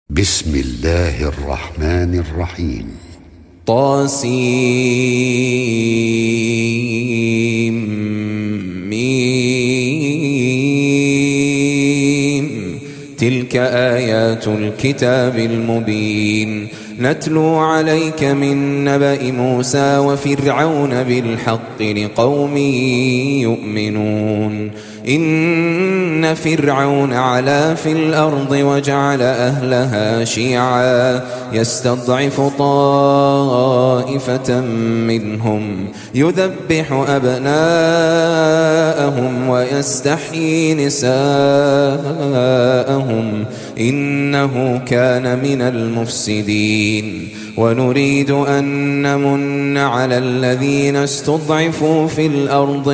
بسم الله الرحمن الرحيم. طاسيم. تلك آيات الكتاب المبين نتلو عليك من نبأ موسى وفرعون بالحق لقوم يؤمنون. إن فرعون علا في الأرض وجعل أهلها شيعا يستضعف طائفة منهم يذبح أبناءهم ويستحيي نساءهم إنه كان من المفسدين. ونريد أن نمن على الذين استضعفوا في الأرض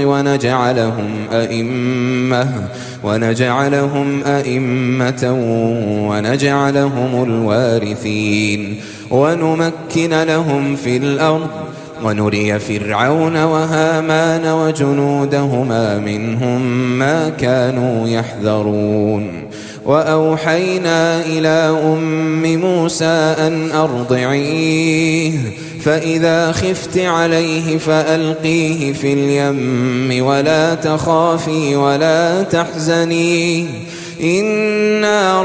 ونجعلهم أئمة ونجعلهم الوارثين ونمكن لهم في الأرض ونري فرعون وهامان وجنودهما منهم ما كانوا يحذرون. وأوحينا إلى أم موسى أن أرضعيه فإذا خفت عليه فألقيه في اليم ولا تخافي ولا تحزني إنا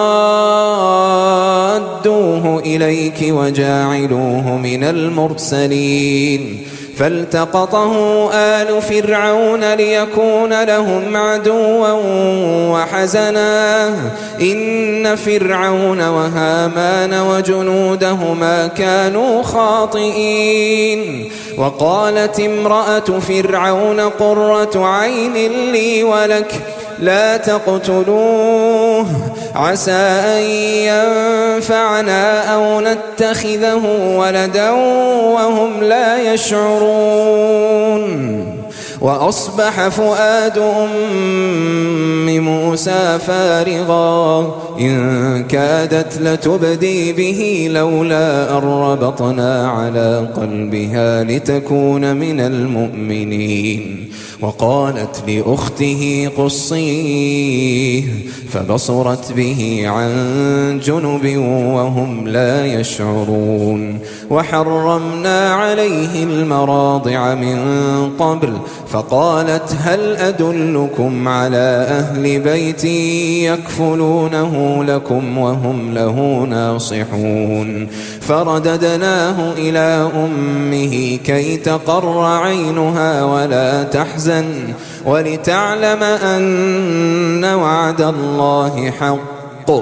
رادوه إليك وجاعلوه من المرسلين. فالتقطه آل فرعون ليكون لهم عدوا وحزنا إن فرعون وهامان وجنودهما كانوا خاطئين. وقالت امرأة فرعون قرة عين لي ولك لا تقتلوه عسى أن ينفعنا أو نتخذه ولدا وهم لا يشعرون. وأصبح فؤاد أم موسى فارغا إن كادت لتبدي به لولا أن ربطنا على قلبها لتكون من المؤمنين. وقالت لأخته قصيه فبصرت به عن جنب وهم لا يشعرون. وحرمنا عليه المراضع من قبل فقالت هل أدلكم على أهل بيت يكفلونه لكم وهم له ناصحون. فرددناه إلى أمه كي تقر عينها ولا تحزن ولتعلم أن وعد الله حق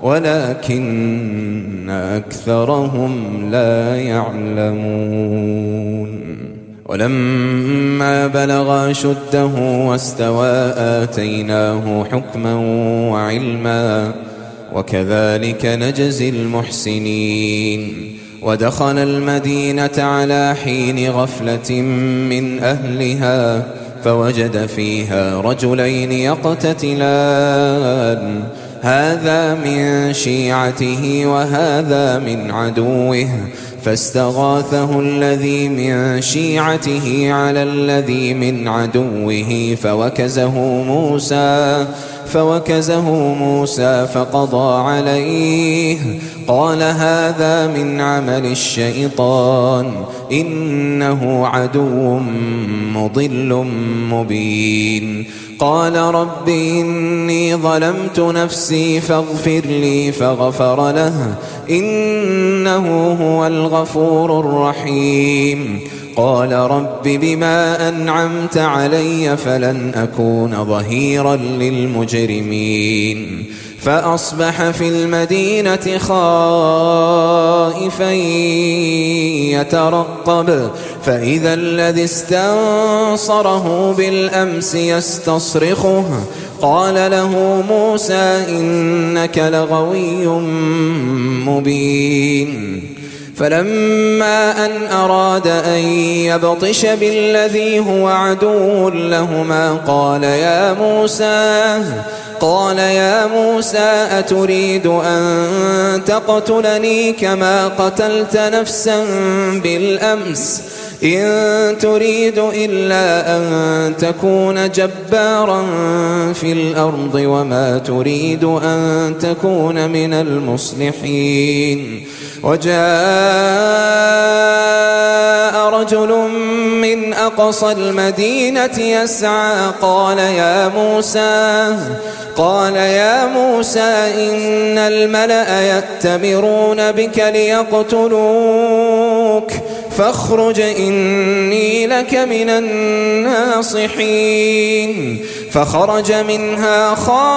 ولكن أكثرهم لا يعلمون. ولما بلغ أشده واستوى آتيناه حكما وعلما وكذلك نجزي المحسنين. ودخل المدينة على حين غفلة من أهلها فوجد فيها رجلين يقتتلان هذا من شيعته وهذا من عدوه فاستغاثه الذي من شيعته على الذي من عدوه فوكزه موسى فقضى عليه قال هذا من عمل الشيطان إنه عدو مضل مبين. قال رب إني ظلمت نفسي فاغفر لي فغفر له إنه هو الغفور الرحيم. قال رب بما أنعمت علي فلن أكون ظهيرا للمجرمين. فأصبح في المدينة خائفا يترقب فإذا الذي استنصره بالأمس يستصرخه قال له موسى إنك لغوي مبين. فلما أن أراد أن يبطش بالذي هو عدو لهما قال يا موسى أتريد أن تقتلني كما قتلت نفسا بالأمس إن تريد إلا أن تكون جبارا في الأرض وما تريد أن تكون من المصلحين. وجاء رجل من أقصى المدينة يسعى قال يا موسى إن الملأ يأتمرون بك ليقتلوك فاخرج إني لك من الناصحين. فخرج منها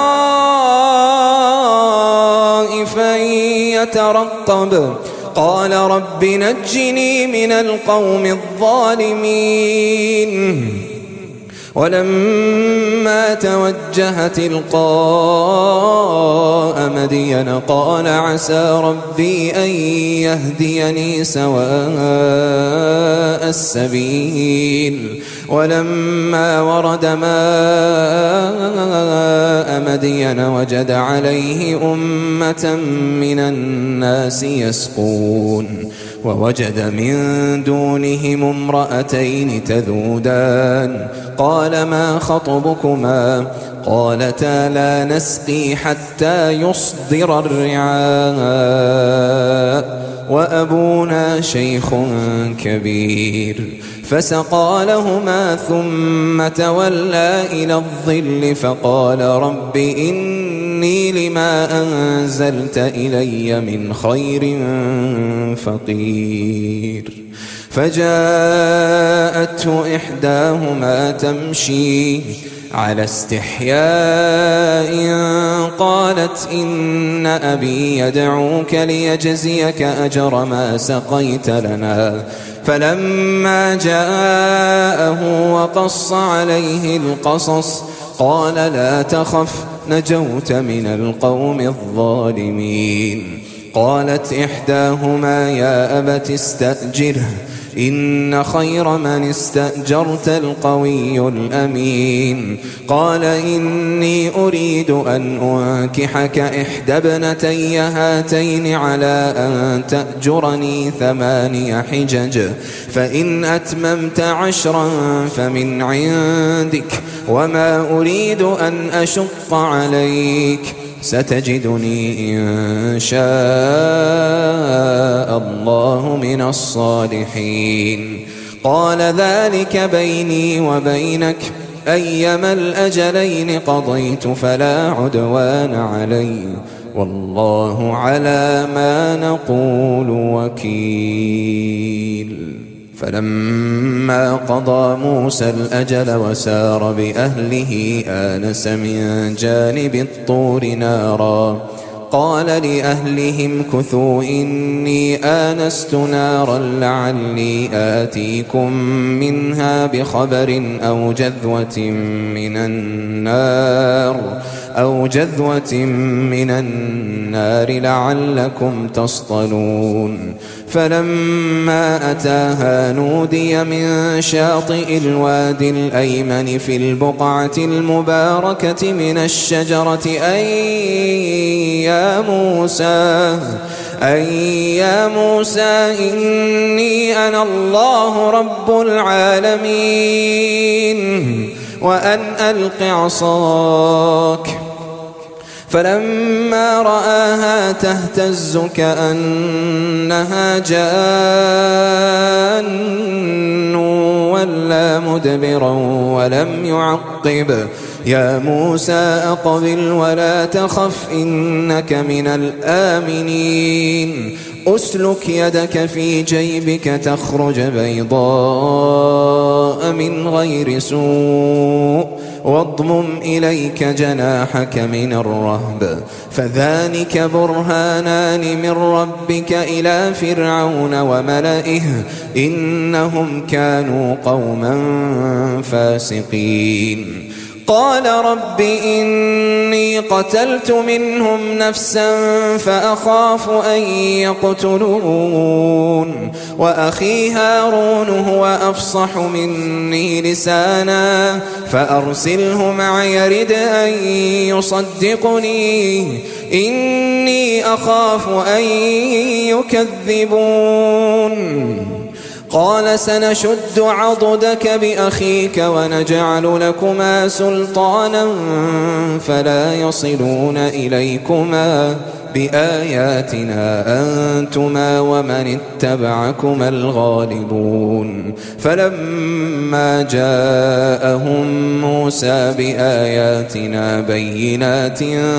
خائفا يترقب قال رب نجني من القوم الظالمين. ولما توجه تلقاء مدين قال عسى ربي أن يهديني سواء السبيل. ولما ورد ماء مدين وجد عليه أمة من الناس يسقون ووجد من دونهم امرأتين تذودان قال ما خطبكما قالتا لا نسقي حتى يصدر الرعاء وأبونا شيخ كبير. فسقى لهما ثم تولى إلى الظل فقال رب إني لما أنزلت إلي من خير فقير. فجاءته إحداهما تمشي على استحياء قالت إن أبي يدعوك ليجزيك أجر ما سقيت لنا. فلما جاءه وقص عليه القصص قال لا تخف نجوت من القوم الظالمين. قالت إحداهما يا أبت استأجره إن خير من استأجرت القوي الأمين. قال إني أريد أن أنكحك إحدى ابنتي هاتين على أن تأجرني 8 حجج فإن أتممت 10 فمن عندك وما أريد أن أشق عليك ستجدني إن شاء الله من الصالحين. قال ذلك بيني وبينك أيما الأجلين قضيت فلا عدوان علي والله على ما نقول وكيل. فلما قضى موسى الأجل وسار بأهله آنس من جانب الطور نارا قال لأهلهم كثوا إني آنست نارا لعلي آتيكم منها بخبر أو جذوة من النار لعلكم تصطلون. فلما أتاها نودي من شاطئ الوادي الأيمن في البقعة المباركة من الشجرة أي يا موسى إني أنا الله رب العالمين وأن ألق عصاك. فلما رآها تهتز كأنها جان ولا مدبرا ولم يعقب. يا موسى أقبل ولا تخف إنك من الآمنين. أسلك يدك في جيبك تخرج بيضاء من غير سوء واضمم إليك جناحك من الرهب فذلك برهانان من ربك إلى فرعون وملئه إنهم كانوا قوما فاسقين. قال رب إني قتلت منهم نفسا فأخاف أن يقتلون وأخي هارون هو أفصح مني لسانا فأرسله معي يرد أن يصدقني إني أخاف أن يكذبون. قال سنشد عضدك بأخيك ونجعل لكما سلطانا فلا يصلون إليكما بآياتنا أنتما ومن اتبعكما الغالبون فلما جاءهم موسى بآياتنا بينات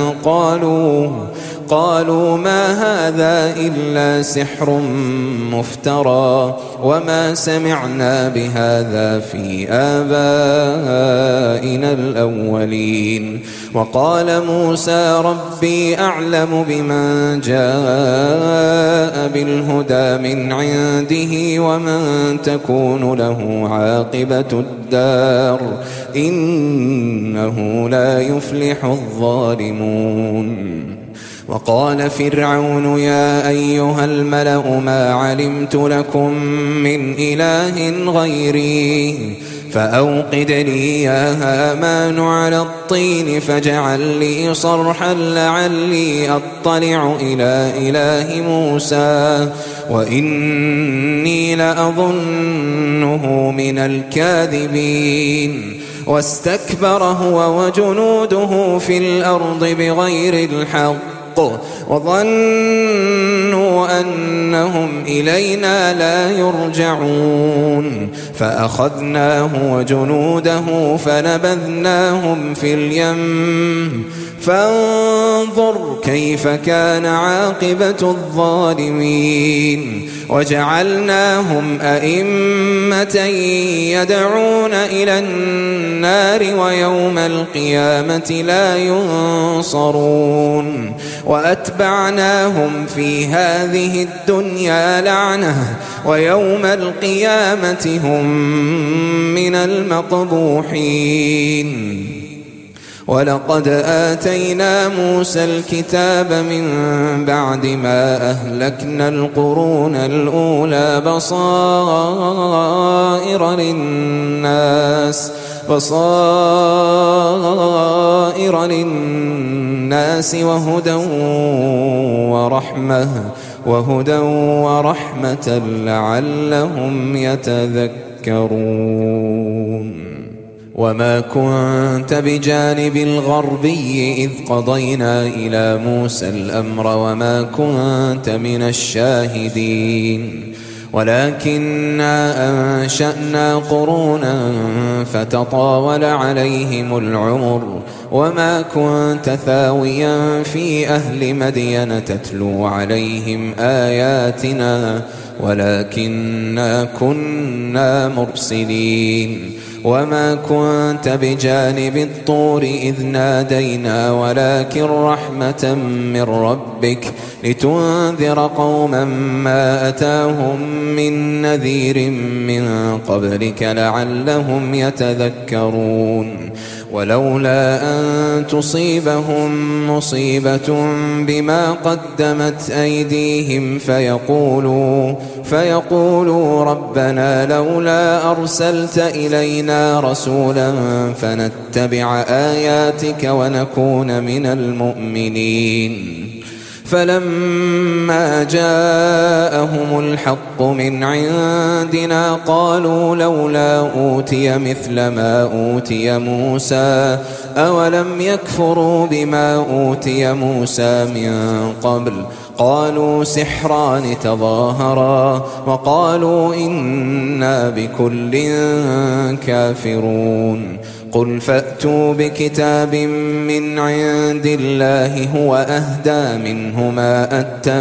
قالوا ما هذا إلا سحر مفترى وما سمعنا بهذا في آبائنا الأولين وقال موسى ربي أعلم بمن جاء بالهدى من عنده ومن تكون له عاقبة الدار إنه لا يفلح الظالمون وقال فرعون يا أيها الملأ ما علمت لكم من إله غيري فأوقد لي يا هامان على الطين فاجعل لي صرحا لعلي أطلع إلى إله موسى وإني لأظنه من الكاذبين واستكبر هو وجنوده في الأرض بغير الحق وظنوا أنهم إلينا لا يرجعون فأخذناه وجنوده فنبذناهم في اليم فانظر كيف كان عاقبة الظالمين وجعلناهم أئمة يدعون إلى النار ويوم القيامة لا ينصرون وأتبعناهم في هذه الدنيا لعنة ويوم القيامة هم من المقبوحين ولقد آتينا موسى الكتاب من بعد ما أهلكنا القرون الأولى بصائر للناس وهدى ورحمة لعلهم يتذكرون وما كنت بجانب الغربي إذ قضينا إلى موسى الأمر وما كنت من الشاهدين ولكننا أنشأنا قرونا فتطاول عليهم العمر وما كنت ثاويا في أهل مدين تتلو عليهم آياتنا ولكننا كنا مرسلين وما كنت بجانب الطور إذ نادينا ولكن رحمة من ربك لتنذر قوما ما أتاهم من نذير من قبلك لعلهم يتذكرون ولولا أن تصيبهم مصيبة بما قدمت أيديهم فيقولوا ربنا لولا أرسلت إلينا رسولا فنتبع آياتك ونكون من المؤمنين فلما جاءهم الحق من عندنا قالوا لولا أوتي مثل ما أوتي موسى أولم يكفروا بما أوتي موسى من قبل قالوا سحران تظاهرا وقالوا إنا بكل كافرون قل فأتوا بكتاب من عند الله هو أهدى منهما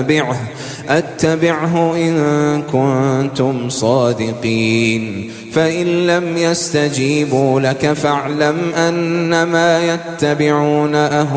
أتبعه إن كنتم صادقين فإن لم يستجيبوا لك فاعلم أنما يتبعون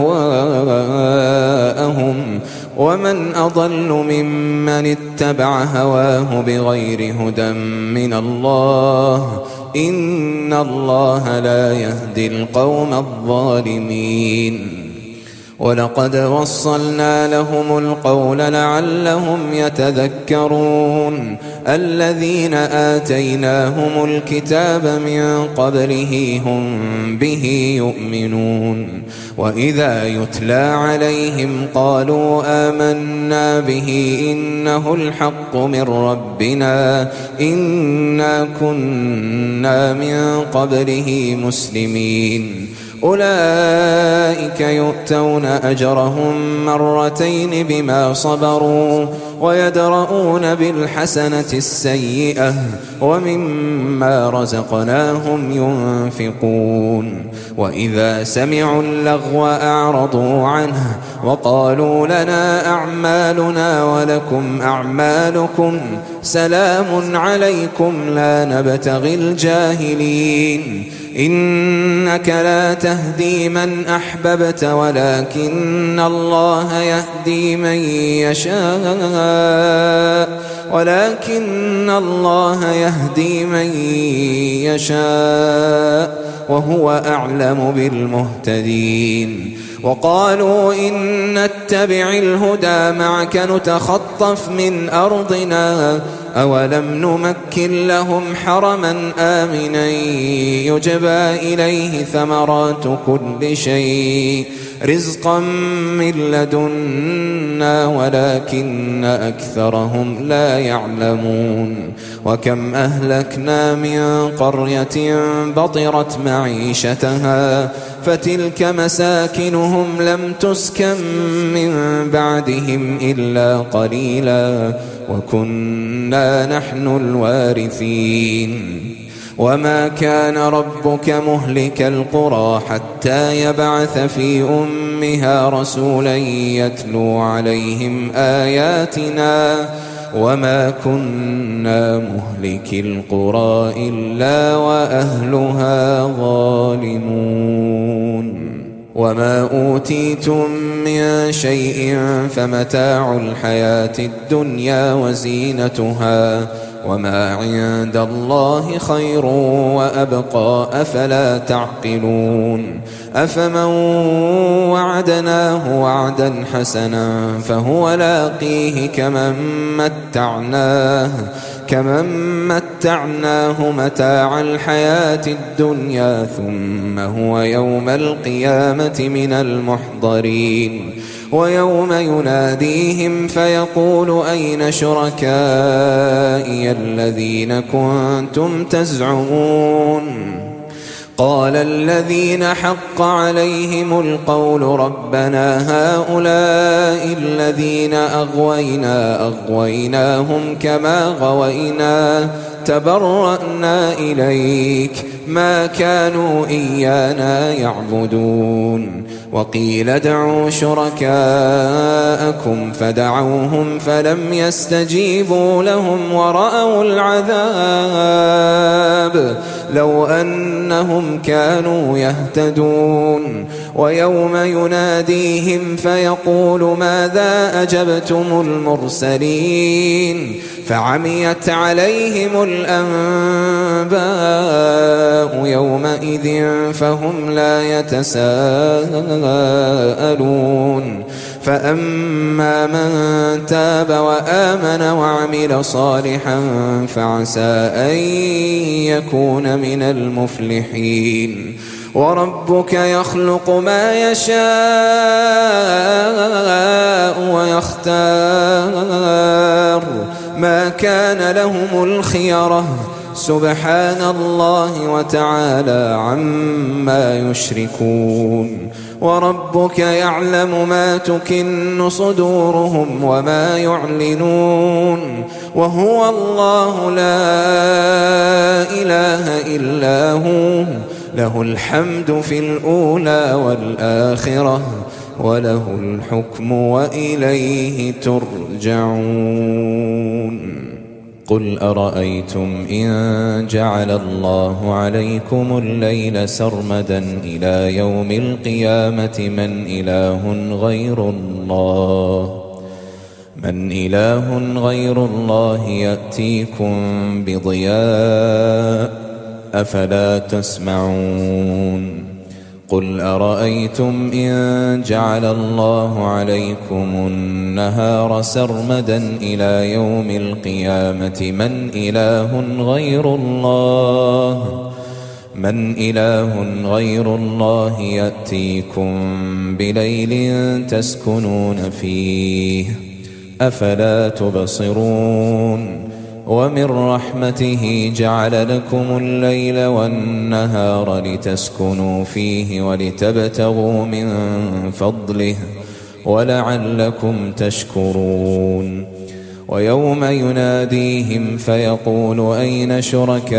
أهواءهم ومن أضل ممن اتبع هواه بغير هدى من الله إن الله لا يهدي القوم الظالمين ولقد وصلنا لهم القول لعلهم يتذكرون الذين آتيناهم الكتاب من قبله هم به يؤمنون وإذا يتلى عليهم قالوا آمنا به إنه الحق من ربنا إنا كنا من قبله مسلمين أولئك يؤتون أجرهم مرتين بما صبروا ويدرؤون بالحسنة السيئة ومما رزقناهم ينفقون وإذا سمعوا اللغو أعرضوا عنه وقالوا لنا أعمالنا ولكم أعمالكم سلام عليكم لا نبتغي الجاهلين إنك لا تهدي من أحببت ولكن الله يهدي من يشاء وهو أعلم بالمهتدين وقالوا إن نتبع الهدى معك نتخطف من أرضنا أولم نمكن لهم حرما آمنا يجبى إليه ثمرات كل شيء رزقا من لدنا ولكن أكثرهم لا يعلمون وكم أهلكنا من قرية بطرت معيشتها فتلك مساكنهم لم تسكن من بعدهم إلا قليلا وكنا نحن الوارثين وما كان ربك مهلك القرى حتى يبعث في أمها رسولا يتلو عليهم آياتنا وما كنا مهلك القرى إلا وأهلها ظالمون وما أوتيتم من شيء فمتاع الحياة الدنيا وزينتها وما عند الله خير وأبقى أفلا تعقلون أفمن وعدناه وعدا حسنا فهو لاقيه كمن متعناه متاع الحياة الدنيا ثم هو يوم القيامة من المحضرين ويوم يناديهم فيقول أين شركائي الذين كنتم تزعمون قال الذين حق عليهم القول ربنا هؤلاء الذين أغويناهم كما غوينا تبرأنا إليك ما كانوا إيانا يعبدون وقيل ادعوا شركاءكم فدعوهم فلم يستجيبوا لهم ورأوا العذاب لو أنهم كانوا يهتدون ويوم يناديهم فيقول ماذا أجبتم المرسلين فعميت عليهم الأنباء يومئذ فهم لا يتساءلون فأما من تاب وآمن وعمل صالحا فعسى أن يكون من المفلحين وربك يخلق ما يشاء ويختار ما كان لهم الخيرة سبحان الله وتعالى عما يشركون وربك يعلم ما تكن صدورهم وما يعلنون وهو الله لا إله إلا هو له الحمد في الأولى والآخرة وله الحكم وإليه ترجعون قل أرأيتم إن جعل الله عليكم الليل سرمدا إلى يوم القيامة من إله غير الله يأتيكم بضياء أفلا تسمعون قل أرأيتم إن جعل الله عليكم النهار سرمدا إلى يوم القيامة من إله غير الله يأتيكم بليل تسكنون فيه أفلا تبصرون ومن رحمته جعل لكم الليل والنهار لتسكنوا فيه ولتبتغوا من فضله ولعلكم تشكرون ويوم يناديهم فيقول أين شركائي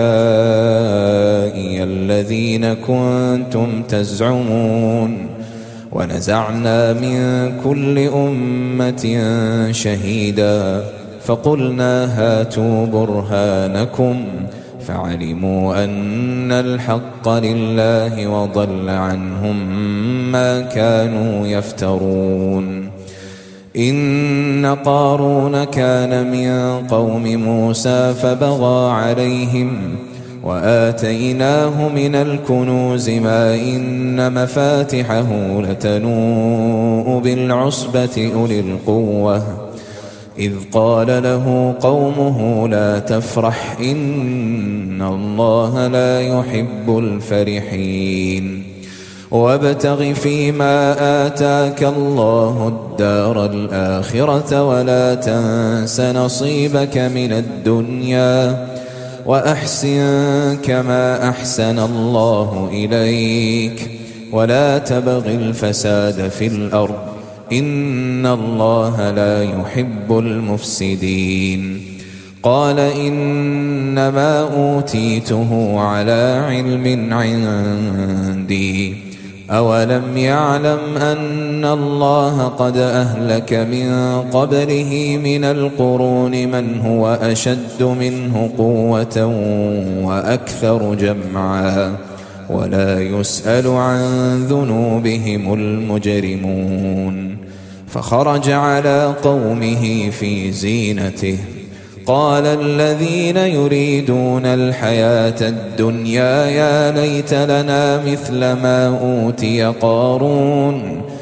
الذين كنتم تزعمون ونزعنا من كل أمة شهيدا فقلنا هاتوا برهانكم فعلموا أن الحق لله وضل عنهم ما كانوا يفترون إن قارون كان من قوم موسى فبغى عليهم وآتيناه من الكنوز ما إن مفاتحه لتنوء بالعصبة أولي القوة إذ قال له قومه لا تفرح إن الله لا يحب الفرحين وابتغ فيما آتاك الله الدار الآخرة ولا تنس نصيبك من الدنيا وأحسن كما أحسن الله إليك ولا تبغ الفساد في الأرض إن الله لا يحب المفسدين قال إنما أوتيته على علم عندي أولم يعلم أن الله قد أهلك من قبله من القرون من هو أشد منه قوة وأكثر جمعا ولا يسأل عن ذنوبهم المجرمون فخرج على قومه في زينته قال الذين يريدون الحياة الدنيا يا ليت لنا مثل ما أوتي قارون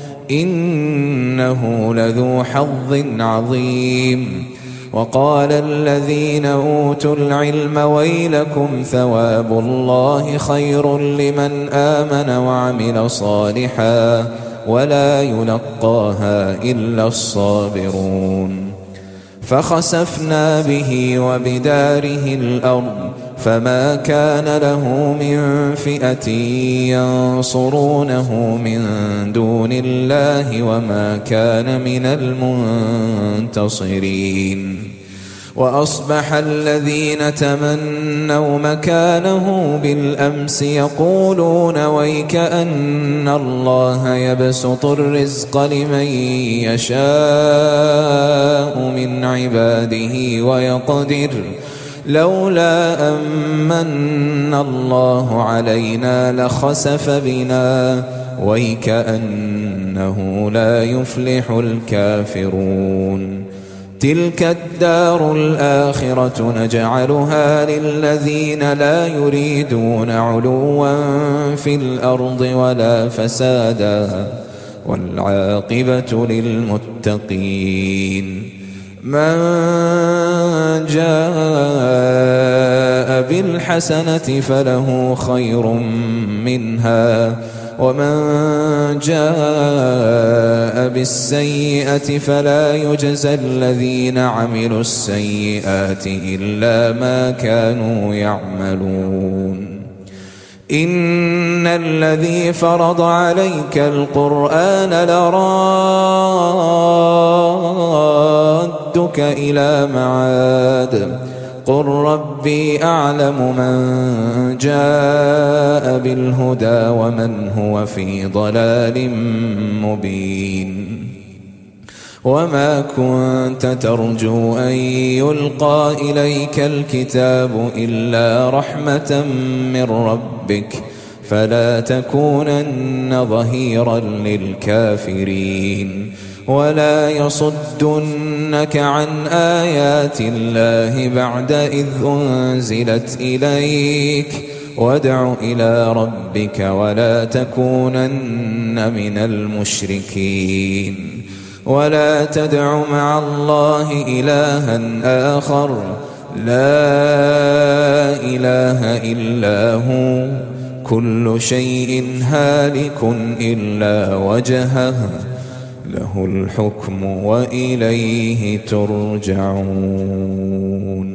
إنه لذو حظ عظيم وقال الذين أوتوا العلم ويلكم ثواب الله خير لمن آمن وعمل صالحا ولا يلقاها إلا الصابرون فخسفنا به وبداره الأرض فما كان له من فئة ينصرونه من دون الله وما كان من المنتصرين وأصبح الذين تمنوا مكانه بالأمس يقولون ويك أن الله يبسط الرزق لمن يشاء من عباده ويقدر لولا أمن الله علينا لخسف بنا ويك أنه لا يفلح الكافرون تلك الدار الآخرة نجعلها للذين لا يريدون علوا في الأرض ولا فسادا والعاقبة للمتقين من جاء بالحسنة فله خير منها ومن جاء بالسيئة فلا يجزى الذين عملوا السيئات إلا ما كانوا يعملون إن الذي فرض عليك القرآن لرادك إلى معاد قل ربي أعلم من جاء بالهدى ومن هو في ضلال مبين وما كنت ترجو أن يلقى إليك الكتاب إلا رحمة من ربك فلا تكونن ظهيرا للكافرين ولا يصدنك عن آيات الله بعد إذ أنزلت إليك وادع إلى ربك ولا تكونن من المشركين ولا تدع مع الله إلها آخر لا إله إلا هو كل شيء هالك إلا وجهه له الحكم وإليه ترجعون.